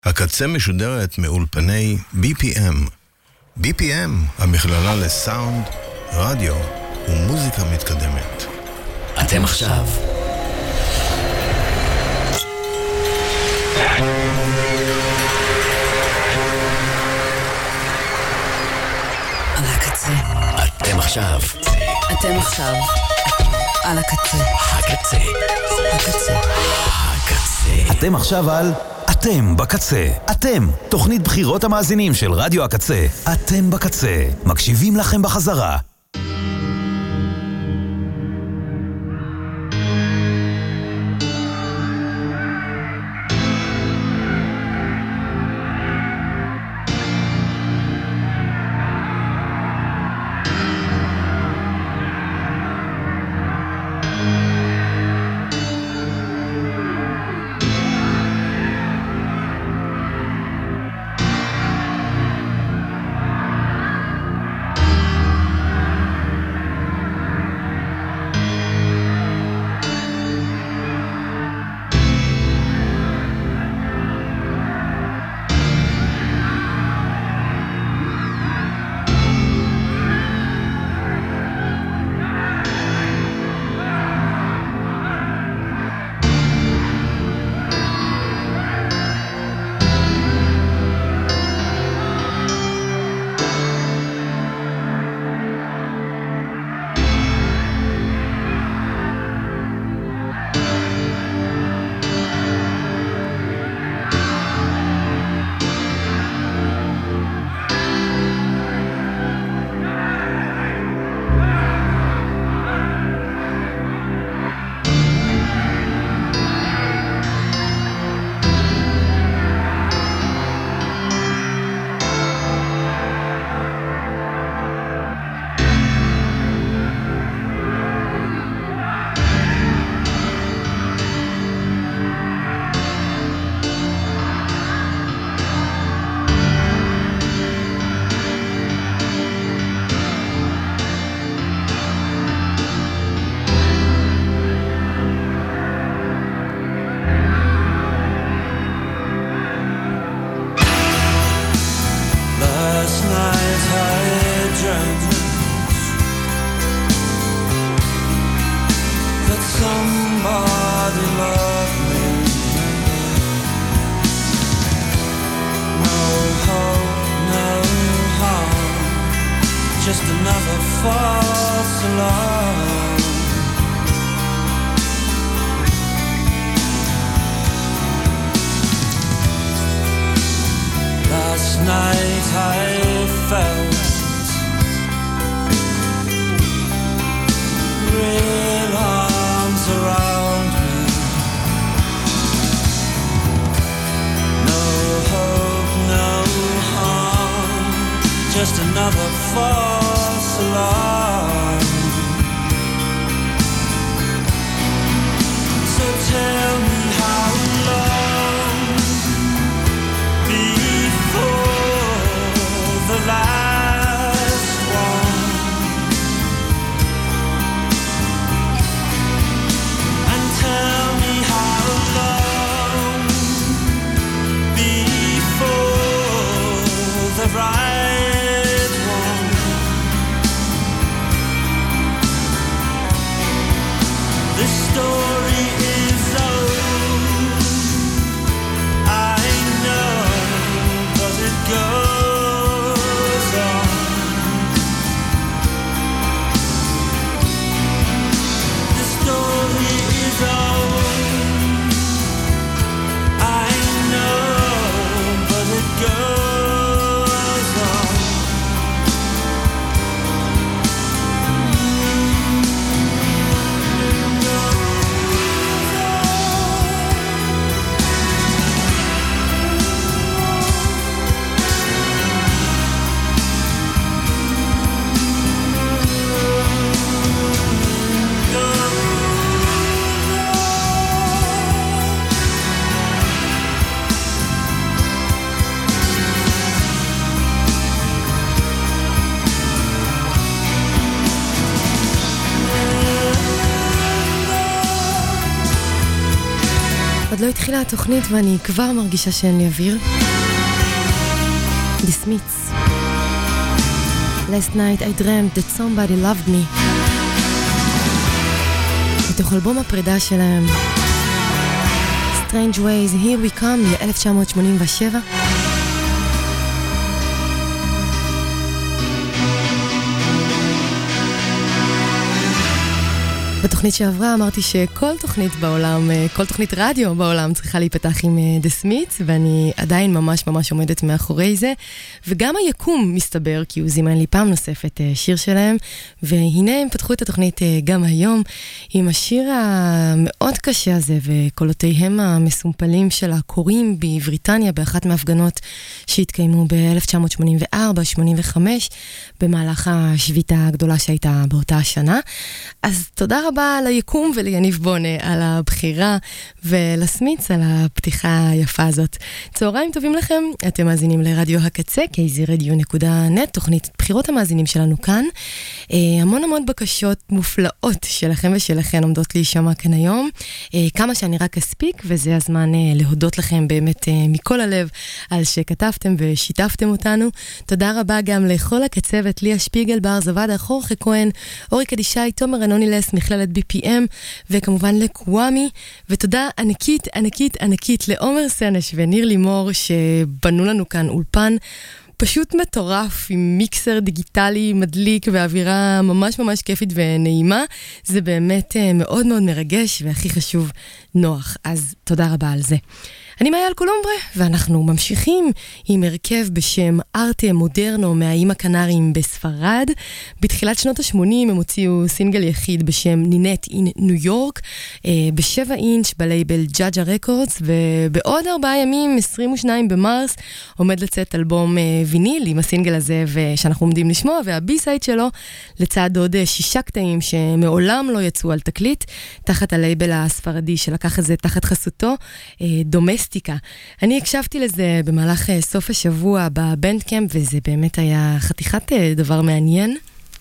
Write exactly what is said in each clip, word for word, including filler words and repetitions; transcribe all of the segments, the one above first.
הקצה משודרת מאולפני בי פי אם. בי פי אם, המכללה לסאונד, רדיו ומוזיקה מתקדמת. אתם עכשיו על הקצה. אתם עכשיו אתם עכשיו על הקצה. הקצה. הקצה. הקצה. אתם עכשיו על אתם בקצה. אתם, תוכנית בחירות המאזינים של רדיו הקצה. אתם בקצה. מקשיבים לכם בחזרה. Right one. עוד לא התחילה התוכנית ואני כבר מרגישה שאין לי אוויר. The Smiths. Last night I dreamt that somebody loved me. מתוך אלבום הפרידה שלהם. Strange Ways, Here We Come, ל-אלף תשע מאות שמונים ושבע. בתוכנית שעברה אמרתי שכל תוכנית בעולם, כל תוכנית רדיו בעולם צריכה להיפתח עם The Smiths, ואני עדיין ממש ממש עומדת מאחורי זה, וגם היקום מסתבר, כי הוא זימן לי פעם נוספת שיר שלהם, והנה הם פתחו את התוכנית גם היום, עם השיר המאוד קשה הזה, וקולותיהם המסומפלים של הקוראים בבריטניה, באחת מההפגנות שהתקיימו ב-אלף תשע מאות שמונים וארבע שמונים וחמש, במהלך השביתה הגדולה שהייתה באותה השנה. אז תודה רבה ליקום וליניב בונה על הבחירה, ולסמיץ על הפתיחה היפה הזאת. צהריים טובים לכם, אתם מאזינים לרדיו הקצה, קי זי רדיו נקודה נט, תוכנית בחירות המאזינים שלנו כאן. אה, המון המון בקשות מופלאות שלכם ושלכן עומדות להישמע כאן היום, אה, כמה שאני רק אספיק, וזה הזמן אה, להודות לכם באמת אה, מכל הלב על שכתבתם ושיתפתם אותנו. תודה רבה גם לכל הקצבת, ליה שפיגל, בר זוודה, חורכה כהן, אורי קדישי, תומר אנונילס, מכללת בי פי אם, וכמובן לקוואמי, ותודה ענקית, ענקית, ענקית לעומר סנש וניר לימור, שבנו לנו כאן אולפן פשוט מטורף, עם מיקסר דיגיטלי מדליק ואווירה ממש ממש כיפית ונעימה. זה באמת מאוד מאוד מרגש, והכי חשוב, נוח. אז תודה רבה על זה. אני מאייל קולומברה, ואנחנו ממשיכים עם הרכב בשם ארטה מודרנו מהאיים הקנריים בספרד. בתחילת שנות ה-שמונים הם הוציאו סינגל יחיד בשם נינט אין ניו יורק, בשבע אינץ' בלייבל ג'אג'ה רקורדס, ובעוד ארבעה ימים, עשרים ושניים במרס, עומד לצאת אלבום ויניל עם הסינגל הזה שאנחנו עומדים לשמוע, והבי-סייד שלו לצד עוד שישה קטעים שמעולם לא יצאו על תקליט, תחת הלייבל הספרדי שלקח את זה תחת חסותו, דומסט. אני הקשבתי לזה במהלך סוף השבוע בבנדקאמפ, וזה באמת היה חתיכת דבר מעניין.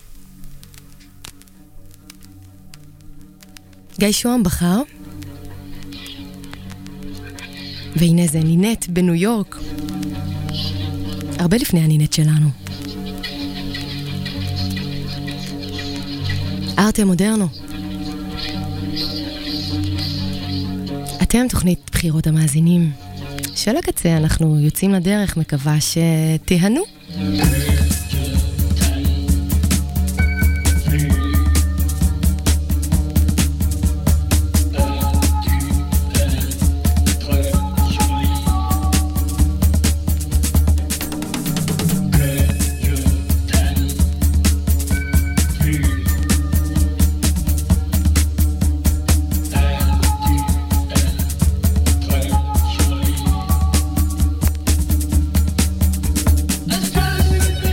גיא שוהם בחר, והנה זה נינט בניו יורק, הרבה לפני הנינט שלנו. ארטה מודרנו. אתם תוכנית בחירות המאזינים של הקצה, אנחנו יוצאים לדרך, מקווה שתהנו. Let's go.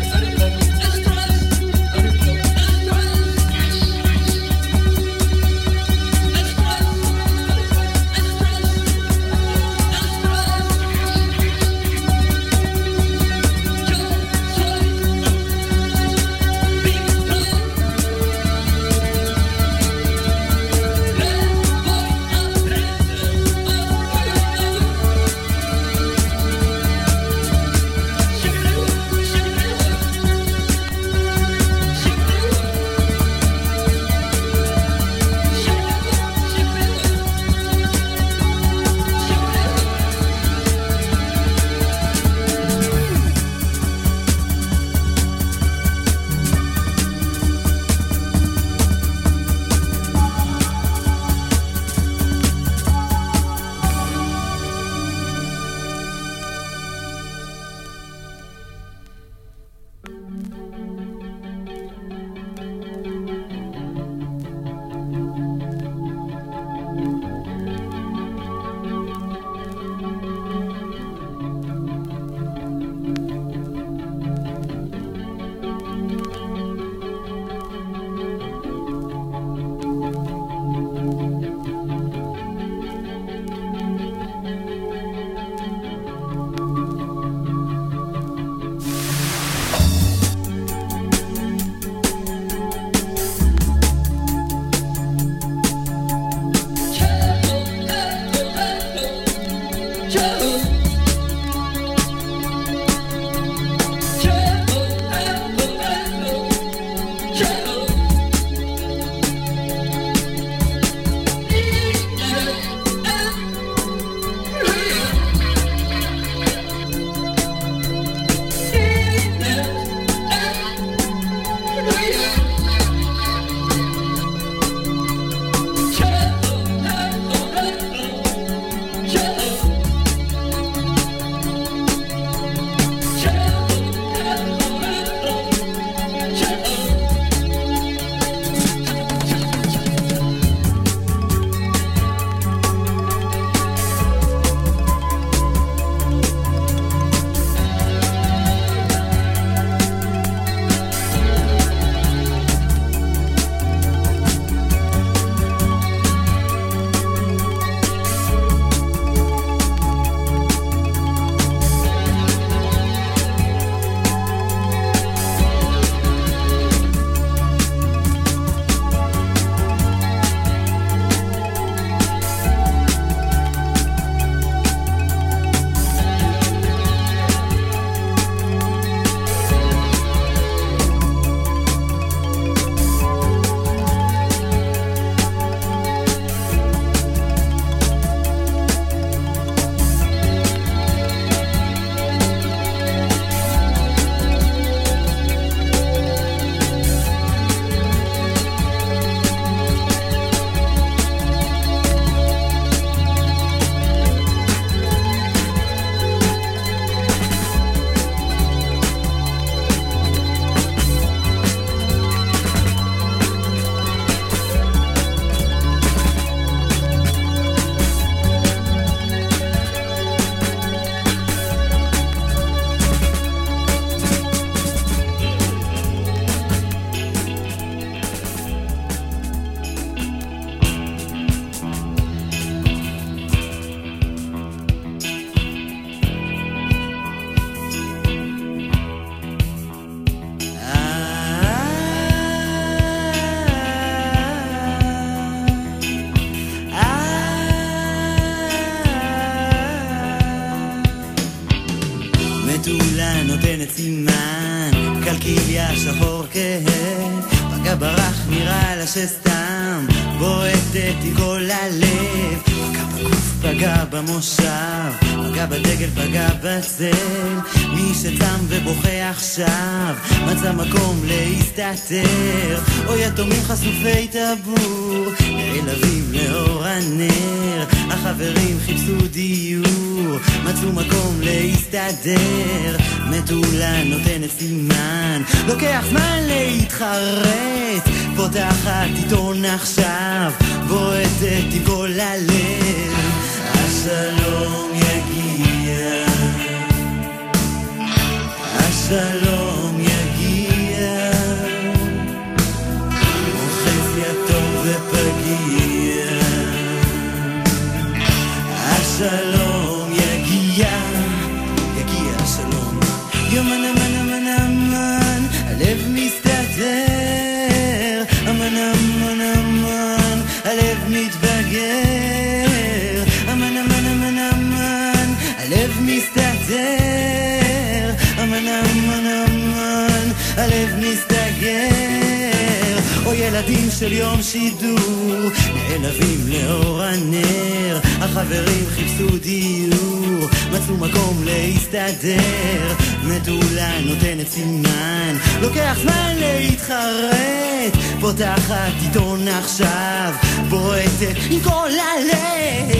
מטולה נותנת סימן, קלקיליה שחור כהה, פגע ברח נראה לה שסתם, בועטת עם כל הלב, פגע בגוף, פגע במושב, פגע בדגל, פגע בצל, מי שצם ובוכה עכשיו, מצא מקום להסתתר, או יתומים חשופי טבור, נעלבים לאור הנר, החברים חיפשו דיור, מצאו מקום להסתדר, מטולה נותנת סימן, לוקח זמן להתחרט, פותחת עיתון עכשיו, בועטת עם כל הלב, השלום יגיע, השלום יגיע, אוחז יתום ופגיע, השלום יגיע, יגיע השלום, יומן אמן אמן אמן, הלב מסתתר, אמן אמן אמן, הלב מתבגר, אמן אמן אמן אמן, הלב מסתתר, אמן אמן אמן, הלב מסתגר, או ילדים של יום שידור, נעלבים לאור הנר, החברים חיפשו דיור, מצאו מקום להסתדר, מטולה נותנת סימן, לוקח זמן להתחרט, פותחת עיתון עכשיו, בועטת עם כל הלב,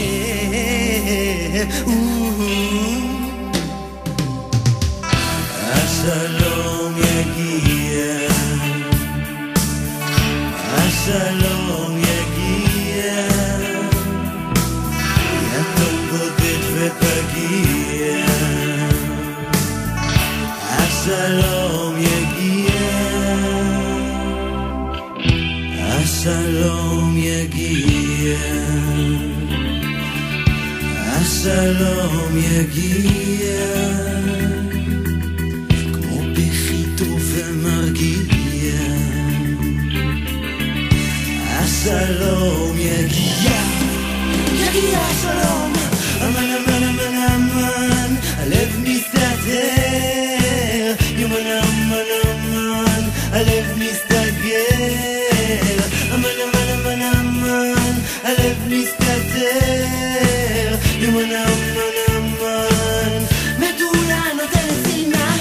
השלום יגיע, השלום יגיע, יתום בודד ופגיע, השלום יגיע, השלום יגיע, השלום יגיע, כמו בחיתו ומרגיע, השלום יגיע, יגיע השלום, אמן אמן אמן אמן, הלב מסתתר, יומן אמן אמן, הלב מסתגר, אמן אמן אמן אמן, הלב מסתתר, יומן אמן אמן, מטולה נותנת סימן,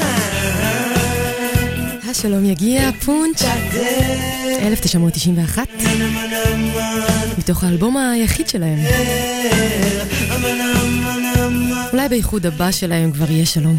השלום יגיע, פונץ' אלף תשע מאות תשעים ואחת, מתוך האלבום היחיד שלהם, אולי בייחוד הבא שלהם כבר יהיה שלום.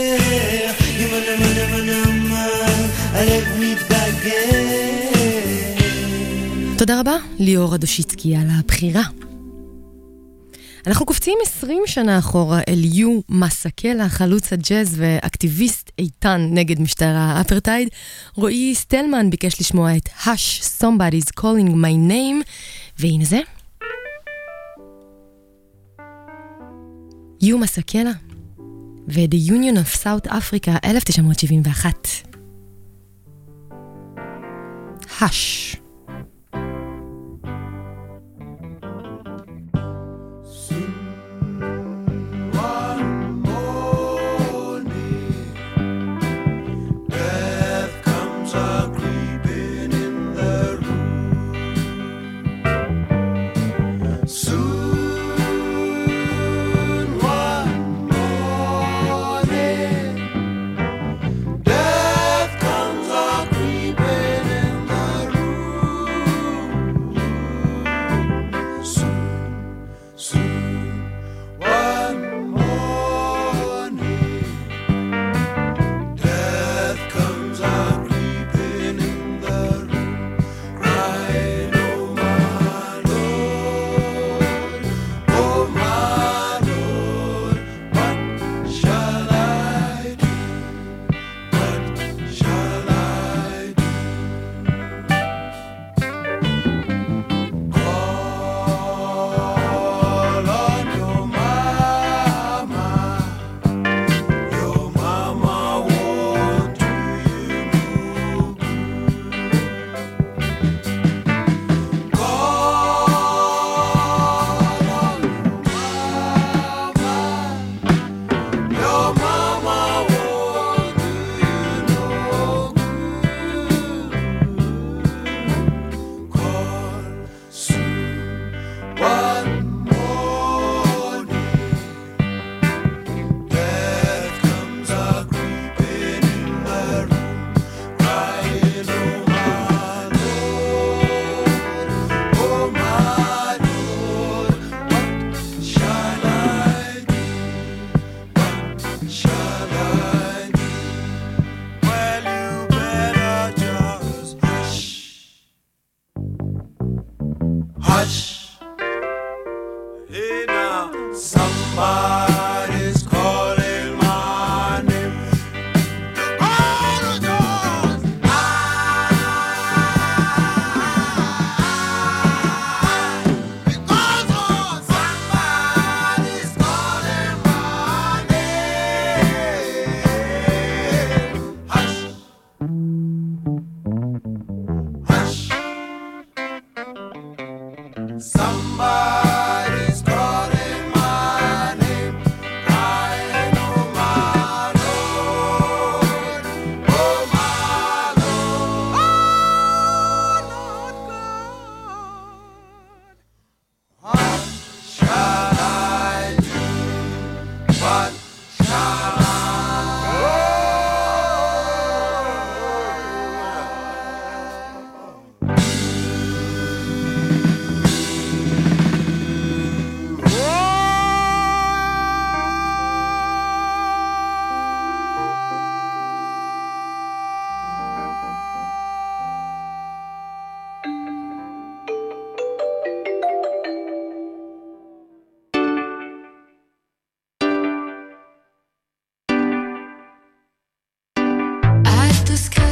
תודה רבה ליאור אדושיצקי על הבחירה. אנחנו קופצים עשרים שנה אחורה אל יו מסקלה, חלוץ הג'אז ואקטיביסט איתן נגד משטר האפרטייד. רועי סטלמן ביקש לשמוע את Hush, Somebody's Calling My Name, והנה זה. יו מסקלה ו-The Union of South Africa אלף תשע מאות שבעים ואחת. Hush. Death comes a creeping in the room.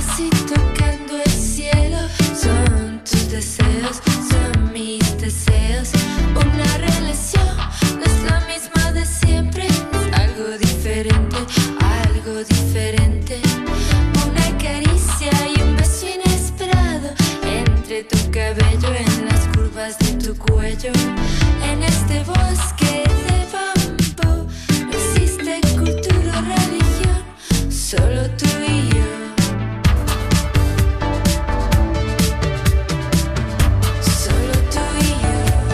casi tocando el cielo. Son tus deseos, son mis deseos. Una relación no es la misma de siempre, es algo diferente, algo diferente. Una caricia y un beso inesperado entre tu cabello, en las curvas de tu cuello. En este bosque de bambú no existe cultura o religión, solo tú y yo. Solo tú y yo.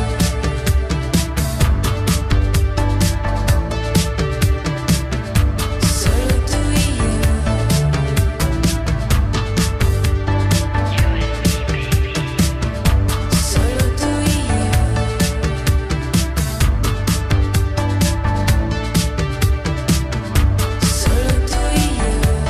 Solo tú y yo. Solo tú y yo. Solo tú y yo.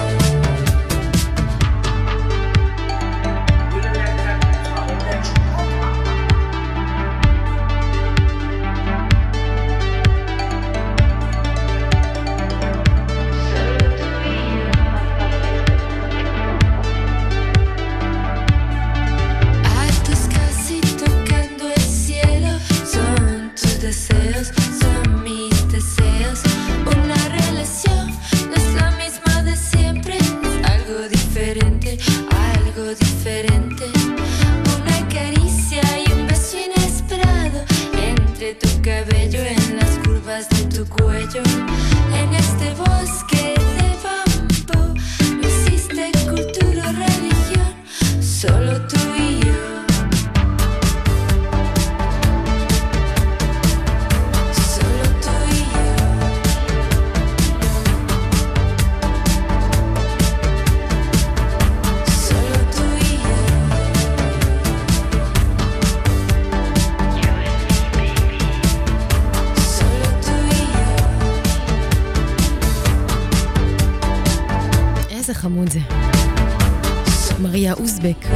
Altos casi tocando el cielo, son tus deseos, son mis deseos. Una relación no es la misma de siempre, es algo diferente, algo diferente. Una caricia y un beso inesperado entre tu cabello, en las curvas de tu cuello. En este bosque de bambú no existe cultura o religión, solo tú y yo. Solo tú y yo. Solo tú y yo. Solo tú y yo. איזה חמוד זה. מריה אוזבק.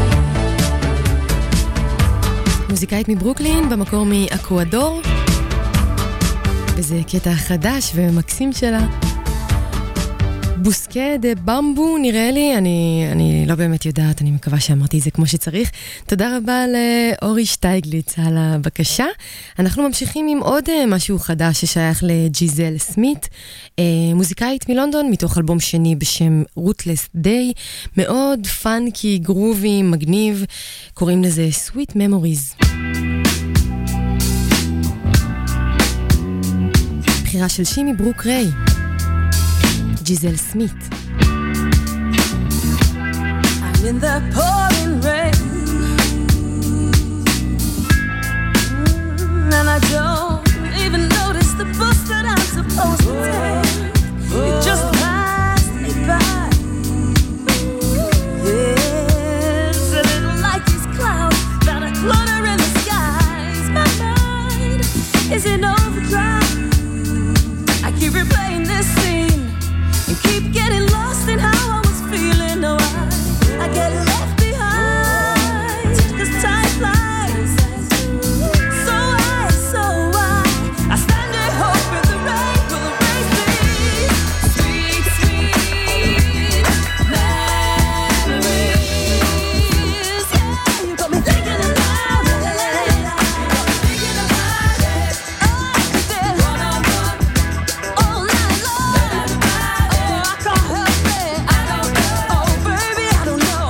מוזיקאית מברוקלין, במקור מאקוודור. וזה קטע חדש ומקסים שלה. בוסקה דה במבו, נראה לי, אני, אני לא באמת יודעת, אני מקווה שאמרתי את זה כמו שצריך. תודה רבה לאורי שטייגליץ על הבקשה. אנחנו ממשיכים עם עוד משהו חדש ששייך לג'יזל סמית, מוזיקאית מלונדון, מתוך אלבום שני בשם Rootless Day, מאוד פאנקי, גרובי, מגניב, קוראים לזה Sweet Memories. בחירה של שימי ברוק ריי. Giselle Smith. I'm in the pouring rain, mm, and I don't even notice the bus that I'm supposed to take. It just passed me by. Yeah, it's a little like these clouds that are flutter in the skies. My mind is in overdrive. I keep replaying this scene and keep getting lost in how I was feeling. No, I, I get left behind, 'cause time flies. So I, so I, I stand and hope in the rain will erase these sweet, sweet memories. Yeah, you got me thinking about it, thinking about it. Oh, there, one on one, all night long. Oh, I can't help it. I don't know. Oh, baby, I don't know.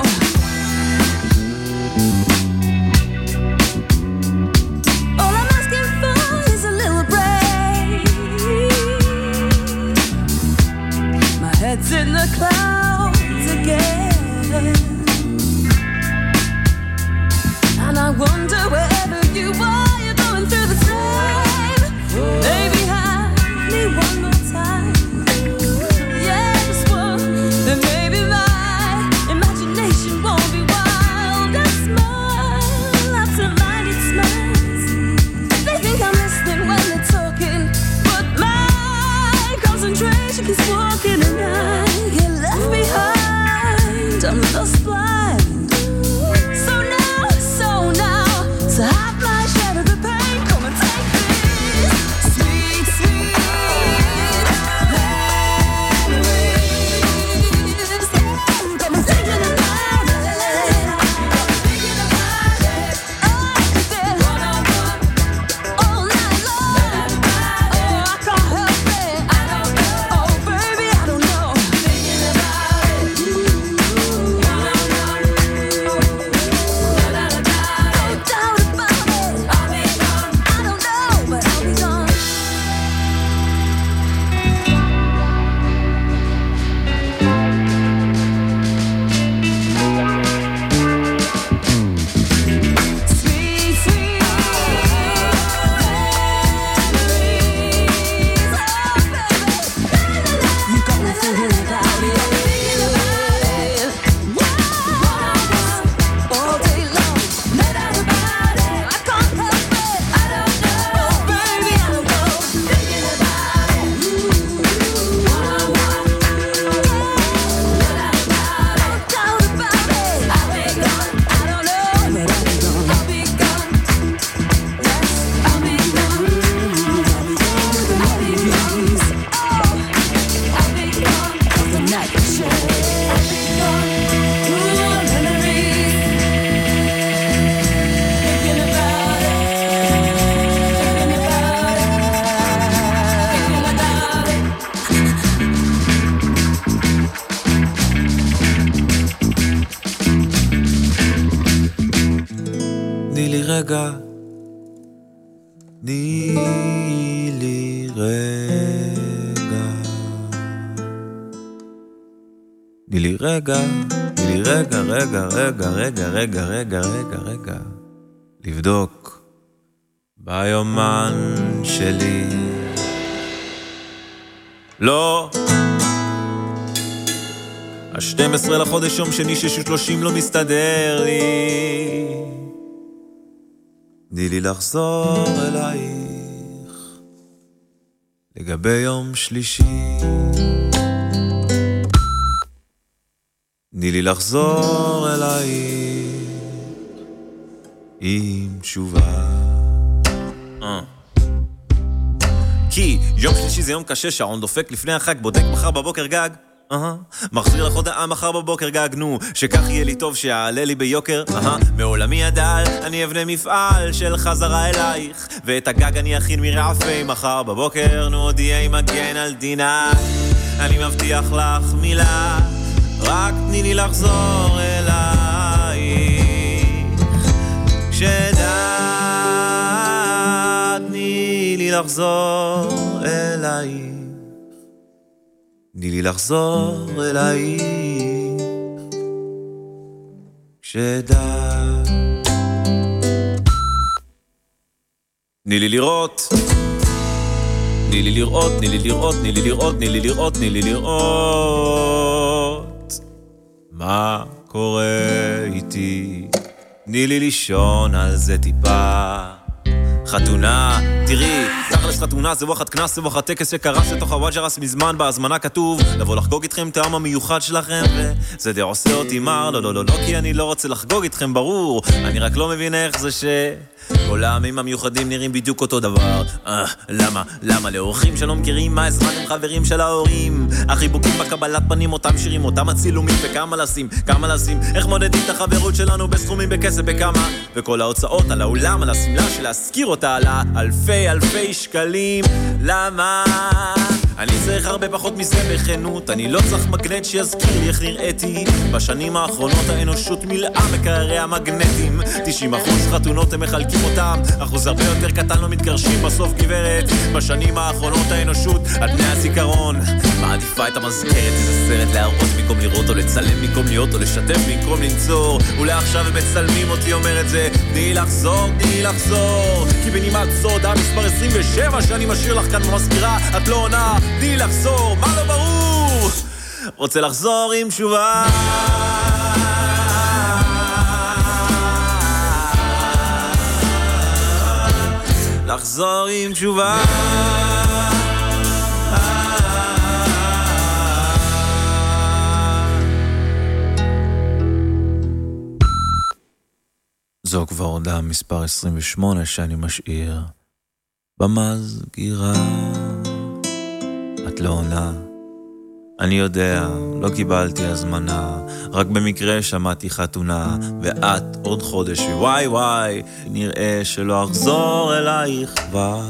All I'm asking for is a little break. My head's in the clouds again, and I wonder wherever you are, you're going through the same. Baby, have me one more time. Yeah, just one. Then maybe my imagination won't be wild and smile. Absent-minded it smiles. They think I'm listening when they're talking, but my concentration keeps walking, and I get left behind. I'm lost blind. So now, so now, to have my share of the pain, come and take this sweet, sweet memories. Got me thinking about רגע, תני לי רגע, תני לי רגע, תני לי רגע, רגע, רגע, רגע, רגע, רגע, רגע, רגע, לבדוק ביומן שלי. לא, ה-שנים עשר לחודש יום שני שש ושלושים לא מסתדר לי. תני לי לחזור אלייך לגבי יום שלישי. תני לי לחזור אלייך עם תשובה. אה. כי יום שלישי זה יום קשה, שעון דופק לפני החג, בודק מחר בבוקר גג. אהה, מחזיר לך הודעה מחר בבוקר גג, נו, שכך יהיה לי טוב, שיעלה לי ביוקר. אהה, מעולמי הדל אני אבנה מפעל של חזרה אלייך, ואת הגג אני אכין מרעפי מחר בבוקר, נו עוד יהיה מגן על דינה. אני מבטיח לך מילה, רק תני לי לחזור אלייך כשדע, תני לי לחזור אלייך, תני לי לחזור אלייך כשדע. תני לי לראות, תני לי לראות, תני לי לראות, תני לי לראות, תני לי לראות, תני לי לראות מה קורה איתי. תני לי לישון על זה טיפה. חתונה, תראי, תכלס חתונה זה ווחד כנס, זה ווחד טקס שקרה שתוך הוואג'רס מזמן בהזמנה כתוב לבוא לחגוג איתכם טעם המיוחד שלכם, וזה די עושה אותי מר, לא לא לא לא כי אני לא רוצה לחגוג איתכם ברור, אני רק לא מבין איך זה ש... כל העמים המיוחדים נראים בדיוק אותו דבר. אה, למה? למה? לאורחים שלא מכירים מה הזמן הם חברים של ההורים, החיבוקים בקבלת פנים, אותם שירים, אותם הצילומים, וכמה לשים, כמה לשים, איך מודדים את החברות שלנו בסכומים, בכסף, בכמה, וכל ההוצאות על האולם, על הסמלה של להזכיר אותה על אלפי אלפי שקלים. למה? אני צריך הרבה פחות מזה בכנות, אני לא צריך מגנט שיזכיר לי איך נראיתי. בשנים האחרונות האנושות מלאה מקררי המגנטים, תשעים אחוז חתונות הם מחלקים אותם, אחוז הרבה יותר קטן לא מתגרשים בסוף גברת. בשנים האחרונות האנושות על פני הזיכרון מעדיפה את המזכרת, איזה סרט להראות במקום לראות, או לצלם במקום להיות, או לשתף במקום לנצור. אולי עכשיו הם מצלמים אותי אומר את זה, תני לחזור, תני לחזור, כי בנימת סוד המספר עשרים ושבע שאני משאיר לך כאן במזכירה, את לא עונה, תני לחזור, מה לא ברור? רוצה לחזור עם תשובה. לחזור עם תשובה. זו כבר הודעה מספר עשרים ושמונה שאני משאיר במזכירה. את לא עונה, אני יודע, לא קיבלתי הזמנה, רק במקרה שמעתי חתונה, ואת עוד חודש וואי וואי, נראה שלא אחזור אלייך כבר.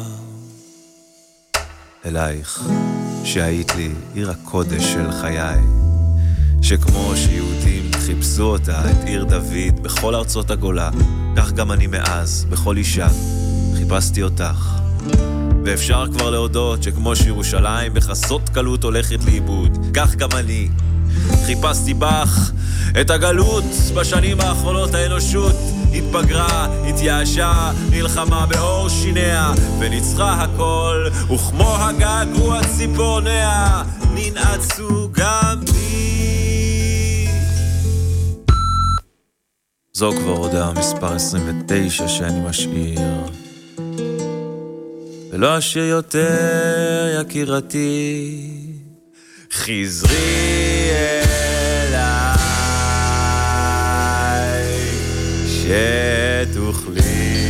אלייך שהיית לי עיר הקודש של חיי, שכמו שיהודים חיפשו אותה, את עיר דוד בכל ארצות הגולה, כך גם אני מאז בכל אישה חיפשתי אותך. ואפשר כבר להודות שכמו שירושלים בחסות קלות הולכת לאיבוד, כך גם אני חיפשתי בך את הגלות. בשנים האחרונות האנושות התבגרה, התייאשה, נלחמה באור שיניה וניצחה הכל, וכמו הגעגוע ציפורניה ננעצו גם בי. זו כבר הודעה מספר עשרים ותשע שאני משאיר, ולא אשיר יותר יקירתי, חזרי אליי שתוכלי.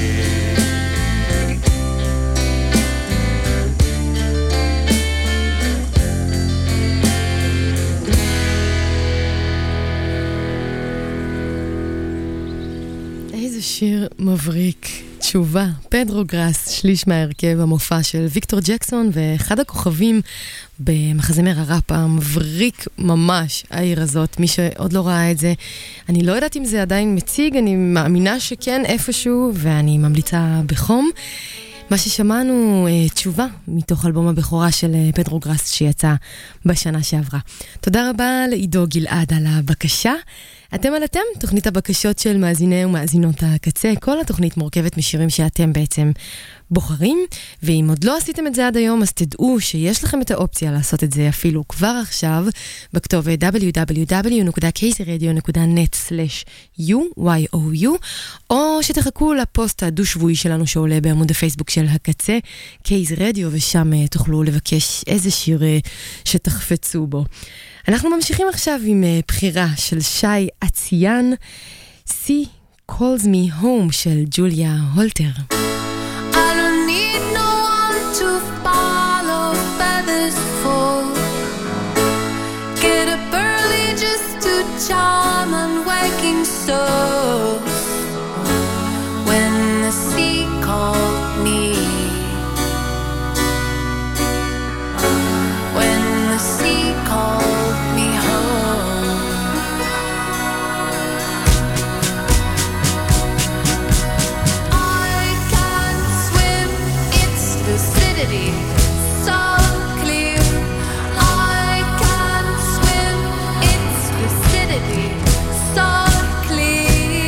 איזה שיר מבריק. תשובה, פדרו גראס, שליש מהרכב המופע של ויקטור ג'קסון, ואחד הכוכבים במחזמר הראפ המבריק ממש, העיר הזאת. מי שעוד לא ראה את זה, אני לא יודעת אם זה עדיין מציג, אני מאמינה שכן איפשהו, ואני ממליצה בחום. מה ששמענו, תשובה, מתוך אלבום הבכורה של פדרו גראס שיצא בשנה שעברה. תודה רבה לעידו גלעד על הבקשה. אתם על אתם, תוכנית הבקשות של מאזיני ומאזינות הקצה. כל התוכנית מורכבת משירים שאתם בעצם בוחרים, ואם עוד לא עשיתם את זה עד היום, אז תדעו שיש לכם את האופציה לעשות את זה אפילו כבר עכשיו, בכתובת דאבליו דאבליו דאבליו נקודה קייזי רדיו נקודה נט סלש יו, וואי או יו, או שתחכו לפוסט הדו-שבועי שלנו שעולה בעמוד הפייסבוק של הקצה, קייזי רדיו, ושם תוכלו לבקש איזה שיר שתחפצו בו. אנחנו ממשיכים עכשיו עם בחירה של שי עציין, Sea Calls Me Home של ג'וליה הולטר. I don't need no one to follow feathers for. Get up early just to charm and waking souls. When the sea called me, when the sea called me home. I can't swim, its lucidity so clear. I can't swim, its lucidity so clear.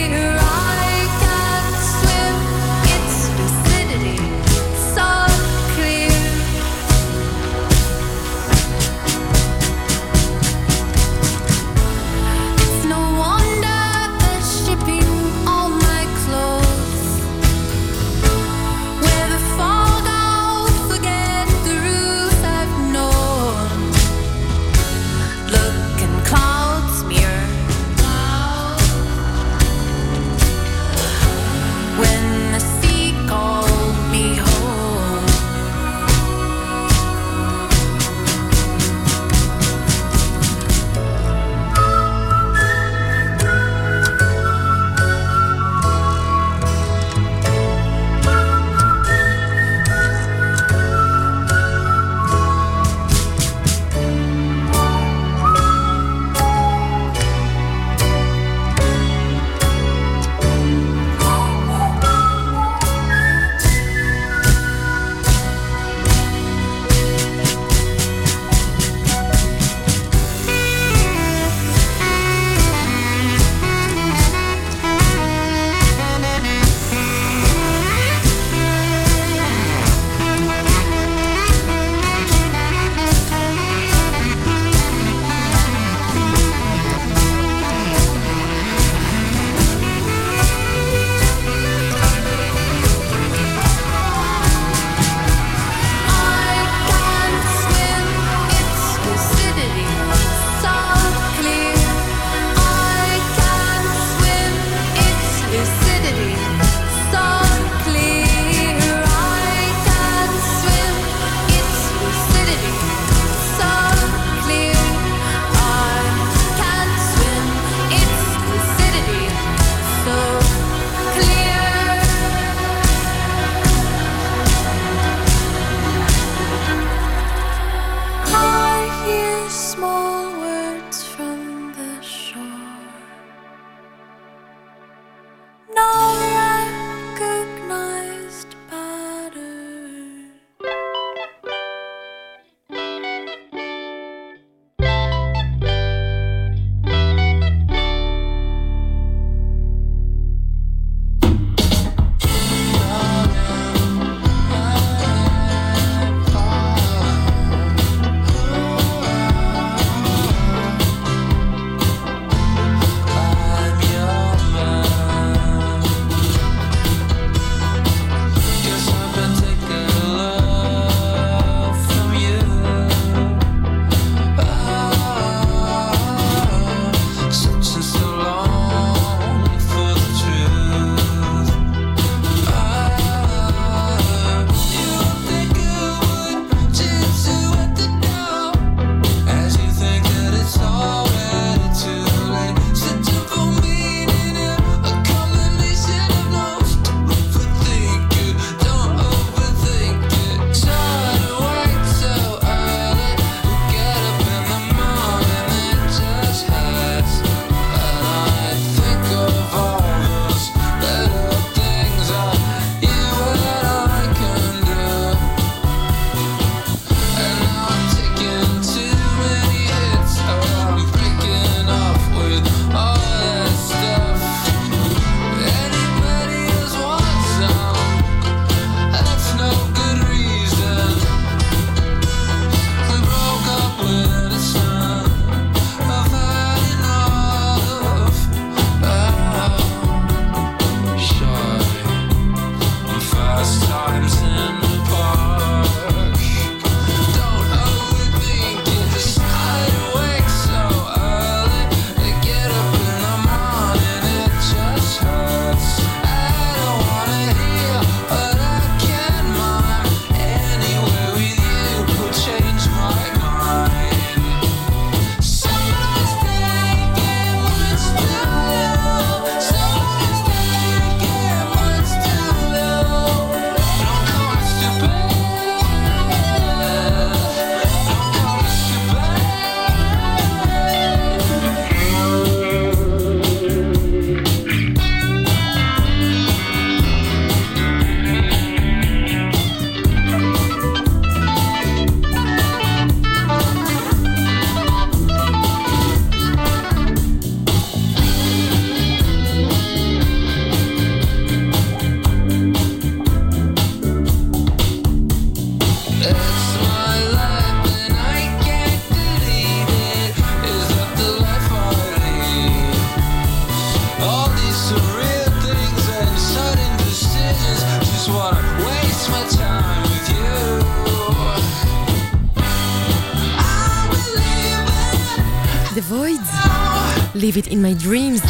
The Voids, Leave it in my dreams.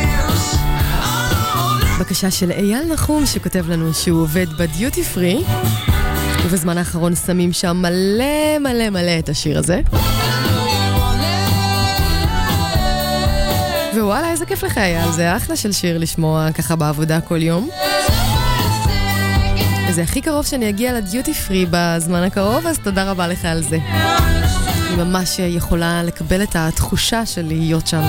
בקשה של אייל נחום שכותב לנו שהוא עובד בדיוטי פרי, ובזמן האחרון שמים שם מלא מלא מלא את השיר הזה. ווואלה, איזה כיף לך אייל, זה אחלה של שיר לשמוע ככה בעבודה כל יום. וזה הכי קרוב שאני אגיע לדיוטי פרי בזמן הקרוב, אז תודה רבה לך על זה. אני ממש יכולה לקבל את התחושה של להיות שם.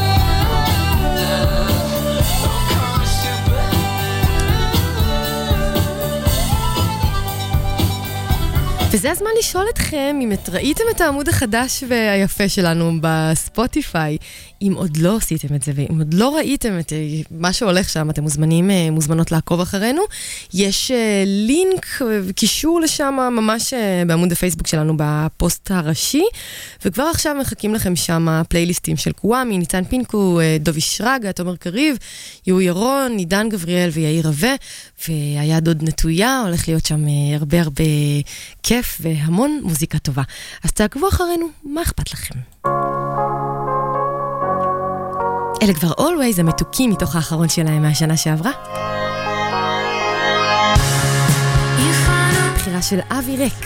וזה הזמן לשאול אתכם אם את ראיתם את העמוד החדש והיפה שלנו בספוטיפיי. אם עוד לא עשיתם את זה ואם עוד לא ראיתם את מה שהולך שם, אתם מוזמנים, מוזמנות לעקוב אחרינו. יש לינק וקישור לשם ממש בעמוד הפייסבוק שלנו בפוסט הראשי, וכבר עכשיו מחכים לכם שם פלייליסטים של קוואמי, ניצן פינקו, דובי שרגא, תומר קריב, יו ירון, נידן גבריאל ויאיר רווה, והיד עוד נטויה, הולך להיות שם הרבה הרבה כיף והמון מוזיקה טובה. אז תעקבו אחרינו, מה אכפת לכם? אלה כבר Always המתוקים מתוך האחרון שלהם מהשנה שעברה. בחירה של אבי ריק.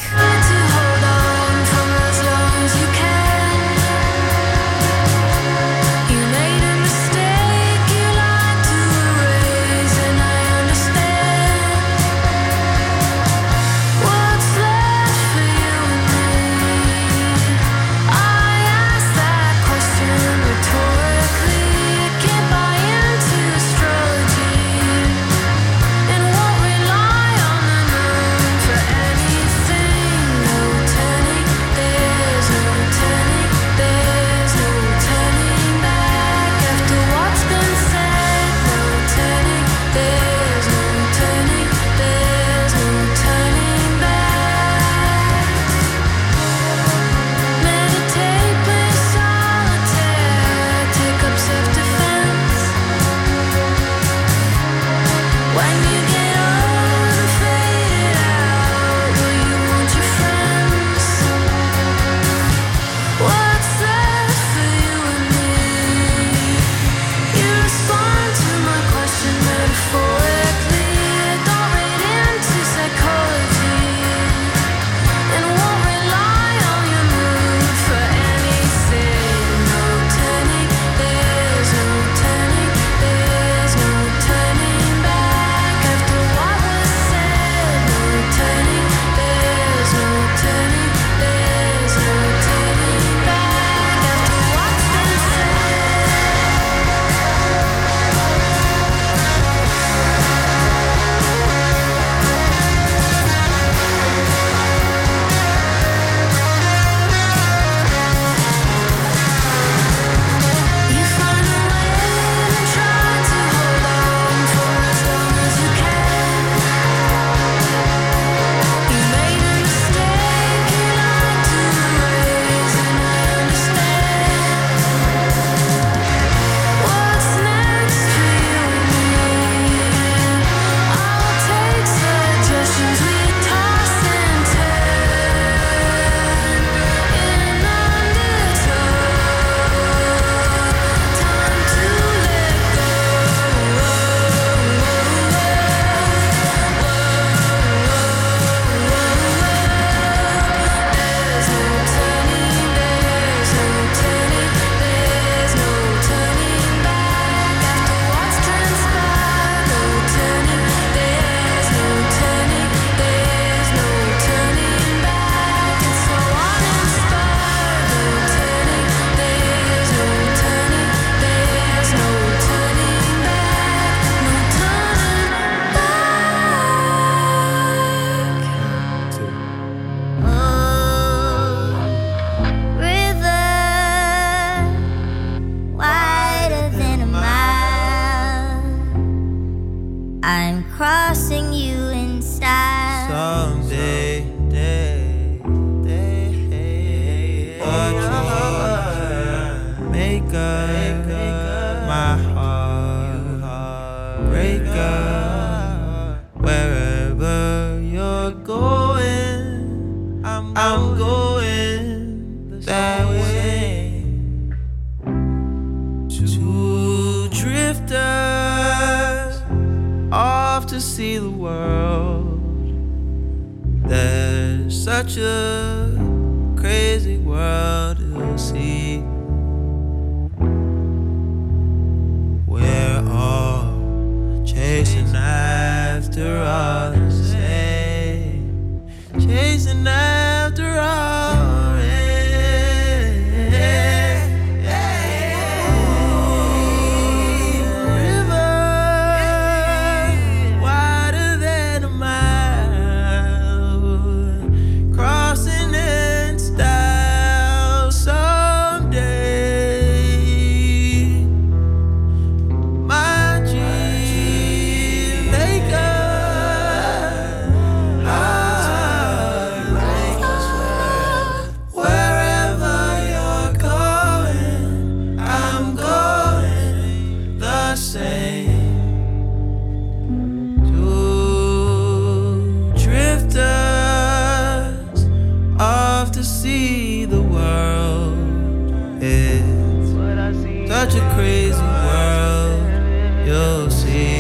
I'm going that way. drifters off to see the world. There's such a crazy world to see. We're all chasing after all the same, chasing after all. Such a crazy world, you'll see.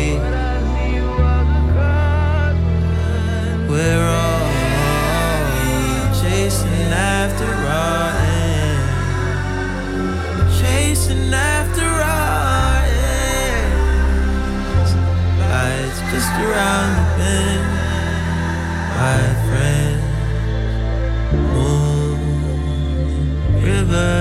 We're all chasing after our end, chasing after our ends. Life's just around the bend, my friend. Moon, river.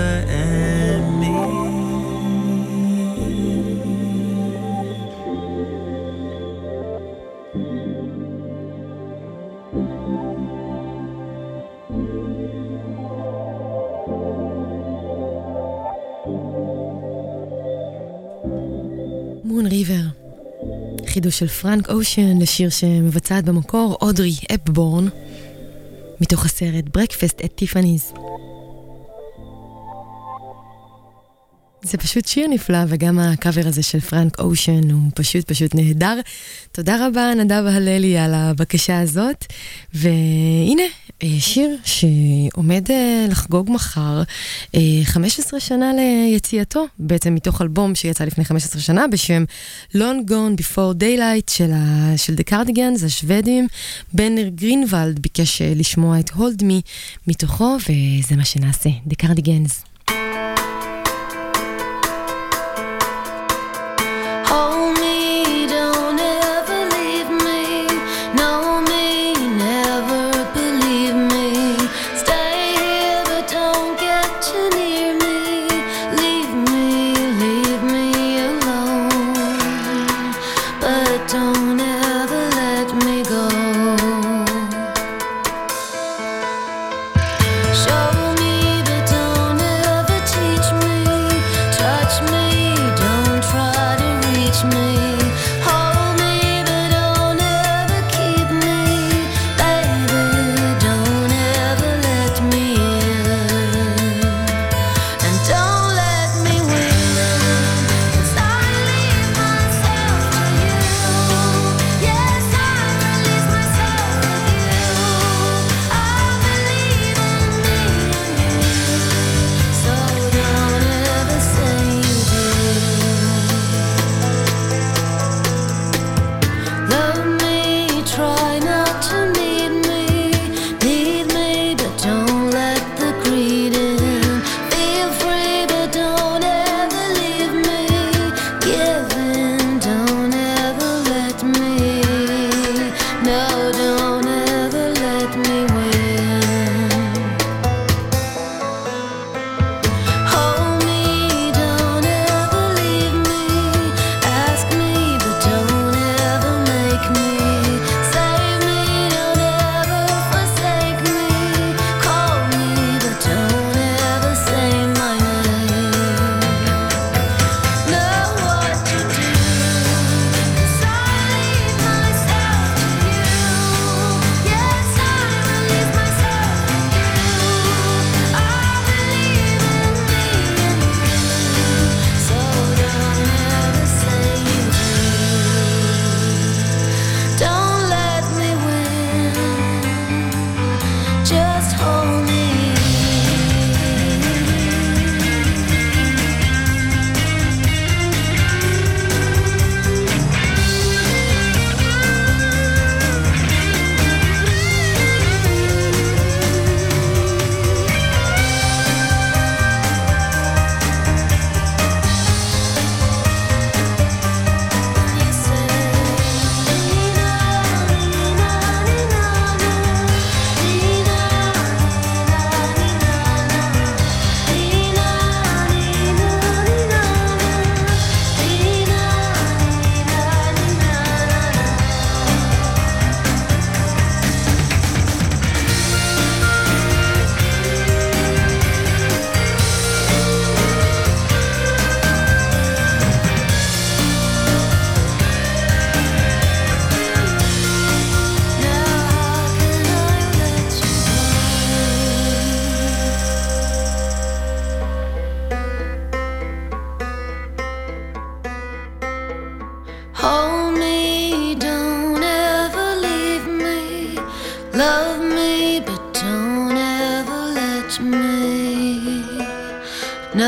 מון ריבר, חידוש של פרנק אושן לשיר שמבצעת במקור אודרי אפבורן מתוך הסרט ברקפסט את טיפאניז. זה פשוט שיר נפלא, וגם הקאבר הזה של פרנק אושן הוא פשוט פשוט נהדר. תודה רבה נדב הללי על הבקשה הזאת, והנה שיר שעומד לחגוג מחר חמש עשרה שנה ליציאתו, בעצם מתוך אלבום שיצא לפני חמש עשרה שנה בשם Long Gone Before Daylight של, ה... של The Cardigans השוודים. בן גרינוולד ביקש לשמוע את Hold Me מתוכו, וזה מה שנעשה, The Cardigans. Show me, but don't ever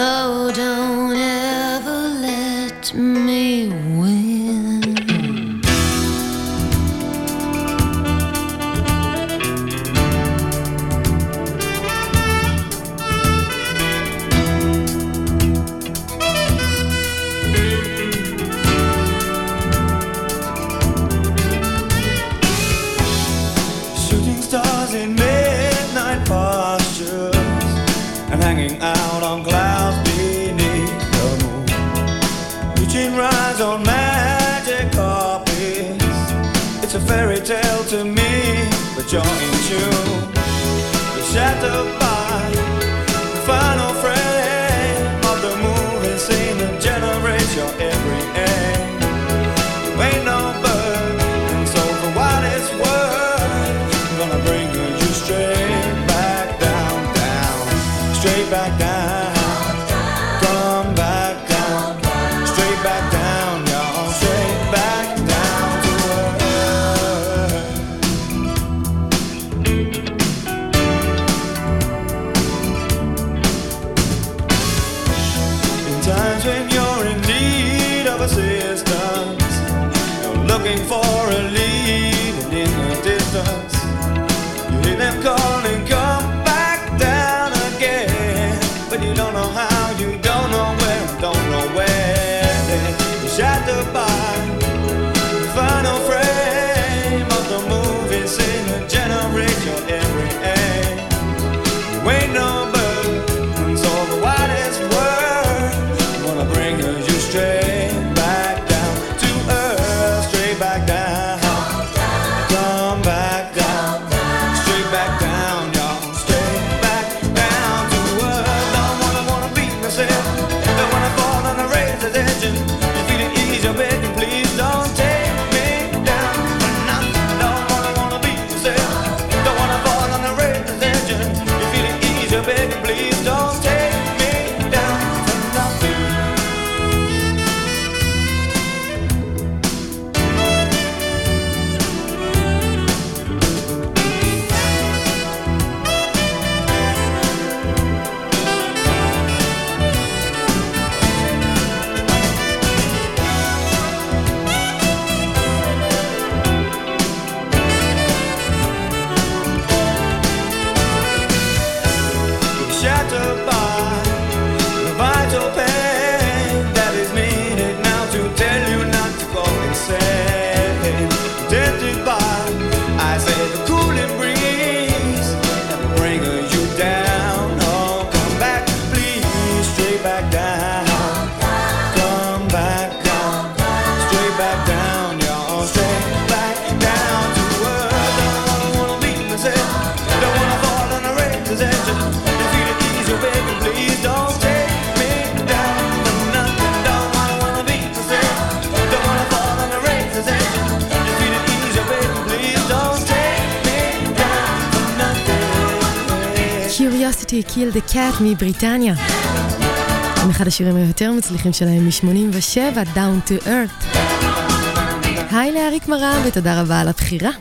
Oh, don't ever let me win. Shooting stars in midnight postures and hanging out on clouds beneath the moon, reaching rides on magic carpets. It's a fairy tale to me, but you're in tune. You're shattered by the final frame of the movie scene that generates your every aim. You ain't no bird, and so for what it's worth, I'm gonna bring you straight back down, down, straight back down, come back down, straight back down, y'all, straight back down to earth. In times when you're in need of assistance, you're looking for a lead, and in the distance you hear them calling, come back down again. But you don't know how, you don't know where, don't know when. You're shattered by the final frame of the movie scene that generates your every aim. You ain't no bird, and so for what it's worth, I'm gonna bring you straight back down to earth, straight back down, come back down, straight back down, y'all, straight back down to earth. Don't wanna wanna beat myself, don't wanna fall on the razor's edge. You feel it ease, you're begging, please don't take me down for nothing. Don't wanna wanna beat myself, don't wanna fall on the razor's edge. You feel it ease, you're begging, please don't take me down for nothing. Shattered by the vital pain that is needed now to tell you not to go insane. Tempted by, I say, the cooling breeze that will bring you down. Oh, come back, please, straight back down. Come back down, straight back down, y'all, straight back down to earth. Don't wanna wanna beat myself, don't wanna fall on the razor's edge. You feel it ease, you're begging, please don't take me down for nothing. Don't wanna wanna beat myself, don't wanna fall on the razor's edge. You feel it ease, you're begging, please don't take me down for nothing. Curiosity Killed the Cat מבריטניה. עם אחד השירים היותר מצליחים שלהם מ-שמונים ושבע, Down to Earth. היי לאריק מרם ותודה רבה על הבחירה.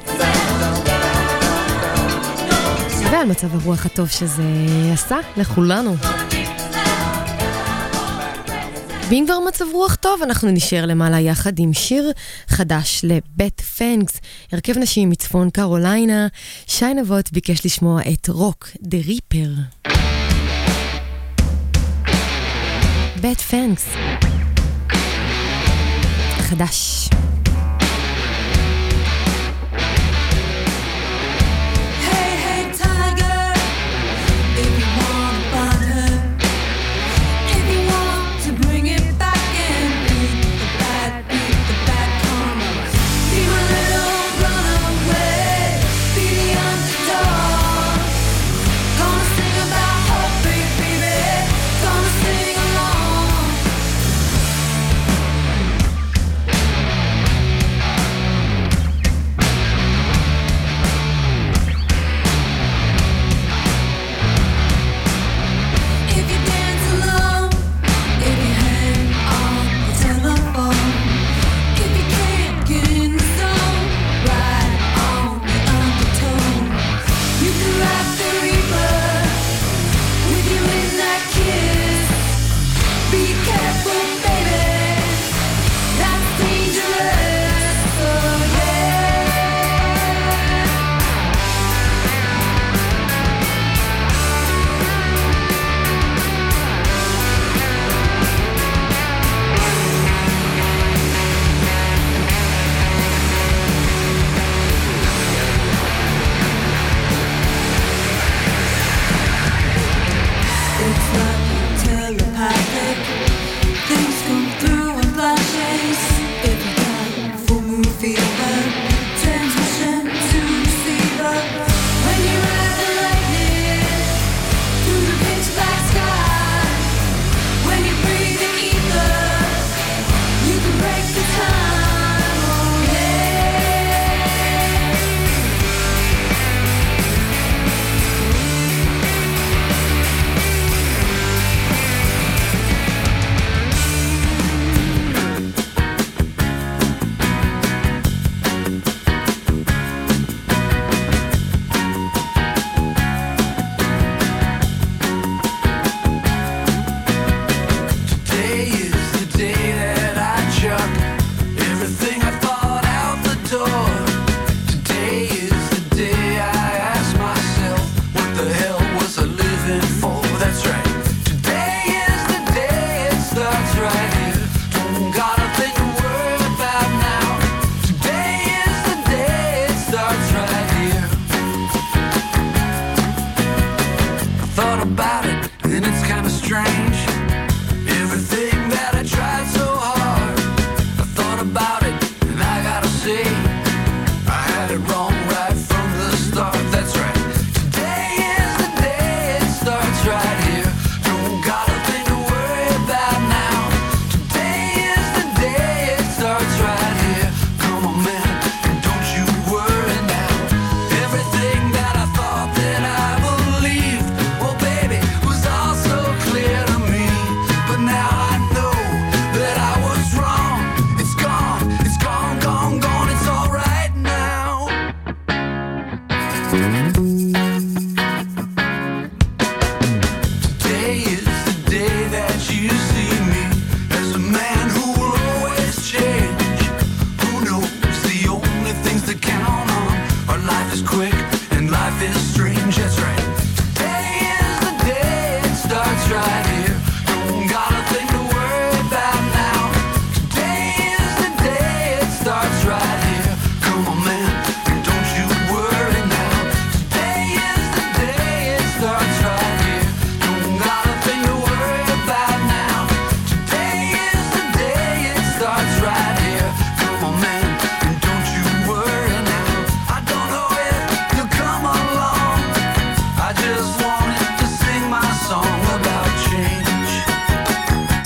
ועל מצב הרוח הטוב שזה עשה לכולנו. ואם כבר מצב רוח טוב, אנחנו נשאר למעלה יחד עם שיר חדש לבית פנגס, הרכב נשים מצפון קרוליינה. שי נבות ביקש לשמוע את רוק דה ריפר. בית פנגס חדש. Gonna sing about hope, baby, gonna sing along.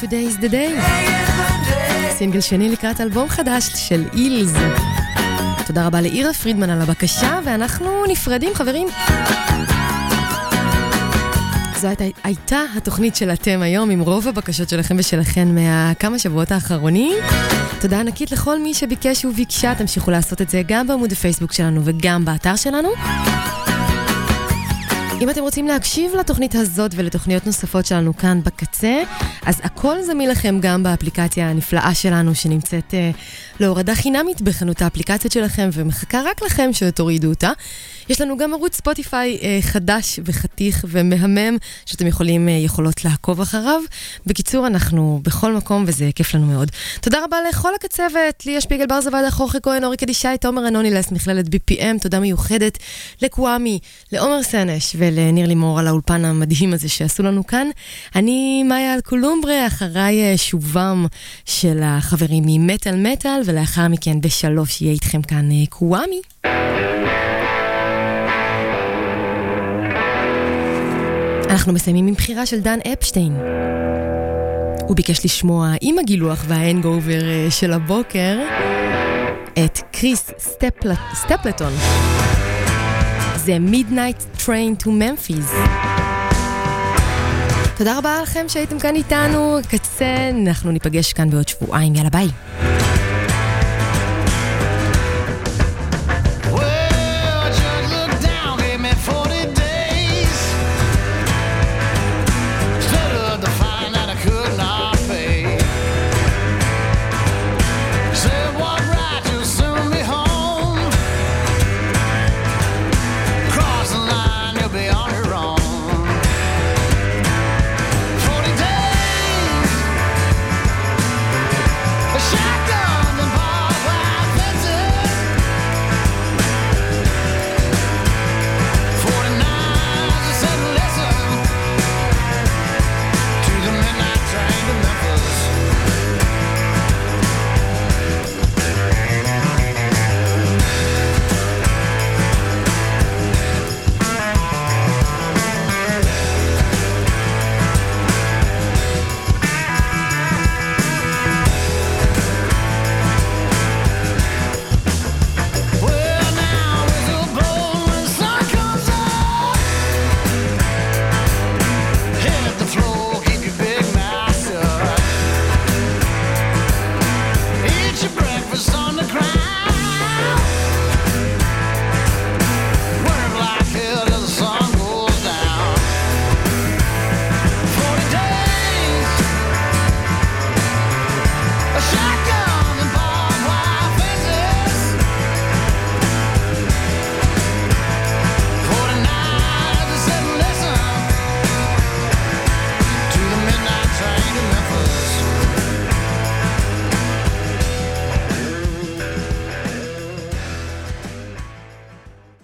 Today is the day. סינגל שני לקראת אלבום חדש של אילז. תודה רבה לאירה פרידמן על הבקשה, ואנחנו נפרדים חברים. זו הייתה, הייתה התוכנית של אתם היום, עם רוב הבקשות שלכם ושלכן מהכמה שבועות האחרונים. תודה ענקית לכל מי שביקש וביקשה, תמשיכו לעשות את זה גם בעמוד הפייסבוק שלנו וגם באתר שלנו. אם אתם רוצים להקשיב לתוכנית הזאת ולתוכניות נוספות שלנו כאן בקצה, אז הכל זמין לכם גם באפליקציה הנפלאה שלנו שנמצאת uh, להורדה חינמית בחנות האפליקציות שלכם ומחכה רק לכם שתורידו אותה. יש לנו גם ערוץ ספוטיפיי uh, חדש וחתיך ומהמם שאתם יכולים, uh, יכולות לעקוב אחריו. בקיצור, אנחנו בכל מקום וזה כיף לנו מאוד. תודה רבה לכל הקצוות, ליה שפיגל בר זווד, חורכי כהן, אורי קדישי, תומר אנונילס, מכללת בי פי אם. תודה מיוחדת לקוואמי, לעומר סנש ולניר לימור על האולפן המדהים הזה שעשו לנו כאן. אני מאיה אלקולומברה, אחריי שובם של החברים ממטל מטל, ולאחר מכן בשלוש יהיה איתכם כאן קוואמי. אנחנו מסיימים עם בחירה של דן אפשטיין. הוא ביקש לשמוע עם הגילוח וההנגאובר של הבוקר את קריס סטפל... סטפלטון. זה Midnight Train to Memphis. תודה רבה לכם שהייתם כאן איתנו. קצה, אנחנו ניפגש כאן בעוד שבועיים. יאללה ביי.